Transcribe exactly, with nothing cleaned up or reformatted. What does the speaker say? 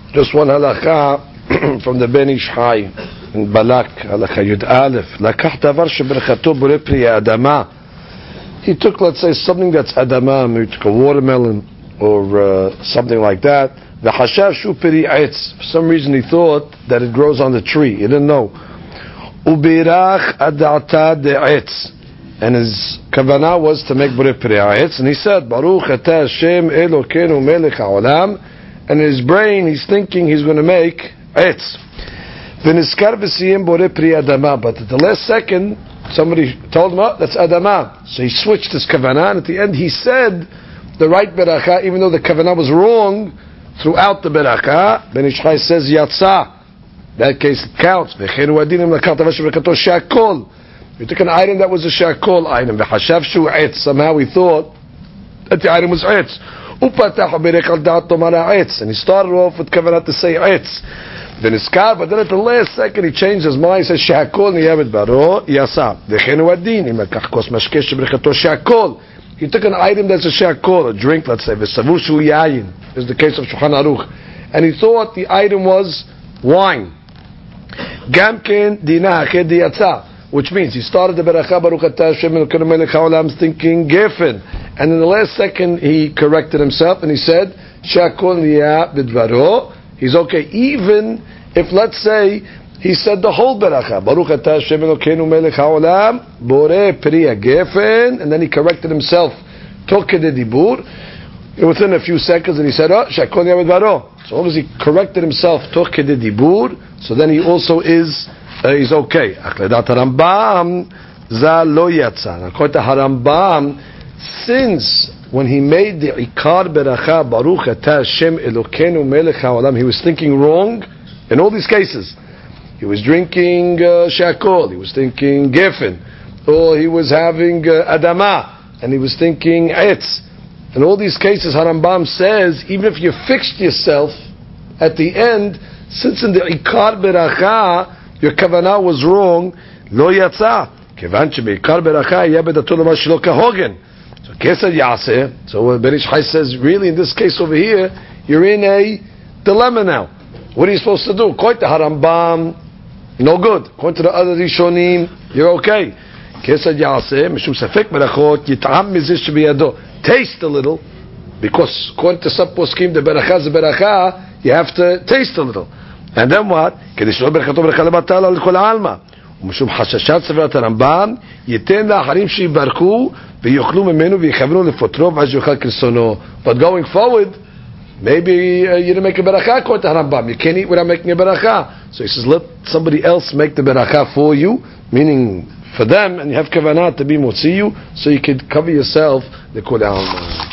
Just one halakha from the Ben Ish Chai in Balak, halakha Yud Aleph. Lakach davar sheberchato boreh pri adama. He took, let's say, something that's adama, maybe he took a watermelon or uh, something like that. V'hashav shu peri etz. For some reason he thought that it grows on the tree. He didn't know. Ubirach adata de'etz. And his kavanah was to make boreh pri etz. And he said, Baruch atah Hashem Elokeinu melech haolam. And in his brain, he's thinking he's going to make etz. V'niskar v'siyem boreh pri adama. But at the last second, somebody told him, oh, that's adama. So he switched his kavanah, and at the end he said the right beracha, even though the kavanah was wrong throughout the beracha. Ben Ish Chai says, yatsa. That case it counts. V'chenu adinim lakach davar sheberkato shakol. You took an item that was a shakol item. V'hashav shu etz. Somehow he thought that the item was etz. Upatach berech al da'at tomar etz. And he started off with kavanah to say etz. V'niskar, but then at the last second he changed his mind. He says shakol niyavet baro yasa. V'chenu adinim lakach kos mashkeh sheberkato shakol. He took an item that's a shakol, a drink, let's say. V'savu shu yayin. This is the case of Shulchan Aruch. And he thought the item was wine. Gamken dina ached yatsa. Which means he started the beracha Baruch atah Hashem Elokeinu melech haolam thinking gefen, and in the last second he corrected himself and he said shakol niya bidvaro. He's okay, even if, let's say, he said the whole beracha Baruch atah Hashem Elokeinu melech haolam boreh pri gefen, and then he corrected himself tok kedei dibur within a few seconds, and he said oh shakol niya bidvaro. So long as he corrected himself tok kedei dibur, so then he also is Uh, he's okay. Akledat Harambam za lo yatsa. According to Harambam, since when he made the ikar beracha Baruch atah Hashem Elokeinu melech haolam, he was thinking wrong in all these cases. He was drinking uh, shakol, he was thinking gefen, or he was having uh, adama, and he was thinking etz. In all these cases, Harambam says, even if you fixed yourself at the end, since in the ikar beracha your kavanah was wrong, lo yatsa. Kevan shebeikar beracha yabedato lama shelo kahogen. So kesed yaseh. So Ben Ish Chai says, really in this case over here, you're in a dilemma now. What are you supposed to do? According to Harambam, no good. According to the other Rishonim, you're okay. Kesed yaseh mishum safek berachot yit'am mizish shebiyado. Taste a little, because according to some poskim, the beracha is a beracha. You have to taste a little. And then what? כדי שלא ברכתו ברכה לבטל על כל העלמא. ומשום חששת סברת הרמב"ם, ייתן לאחרים שיברכו ויאכלו ממנו ויכוונו לפוטרו ואז יאכל כרצונו. But going forward, maybe uh, you didn't make a beracha according to Harambam. You can't eat without making a beracha. So he says, let somebody else make the beracha for you, meaning for them, and you have kavanah to be motziyu, so you can cover yourself the kol alma.